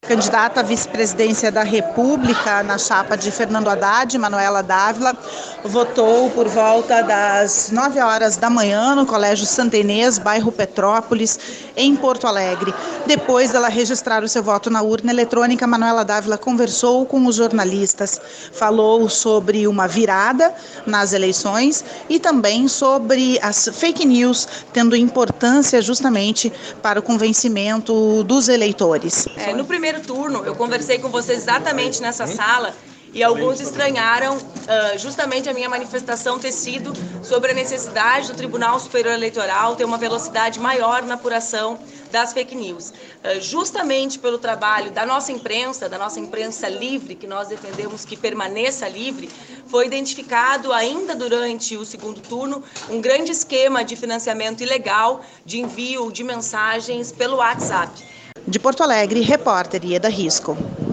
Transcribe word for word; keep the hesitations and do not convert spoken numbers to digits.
Candidata à vice-presidência da República na chapa de Fernando Haddad, Manuela Dávila, votou por volta das nove horas da manhã no Colégio Santa Inês, bairro Petrópolis, em Porto Alegre. Depois dela registrar o seu voto na urna eletrônica, Manuela Dávila conversou com os jornalistas, falou sobre uma virada nas eleições e também sobre as fake news, tendo importância justamente para o convencimento dos eleitores. É, no primeiro turno, eu conversei com vocês exatamente nessa sala e alguns estranharam uh, justamente a minha manifestação ter sido sobre a necessidade do Tribunal Superior Eleitoral ter uma velocidade maior na apuração das fake news. Uh, justamente pelo trabalho da nossa imprensa, da nossa imprensa livre, que nós defendemos que permaneça livre, foi identificado ainda durante o segundo turno um grande esquema de financiamento ilegal de envio de mensagens pelo WhatsApp. De Porto Alegre, repórter Ieda Risco.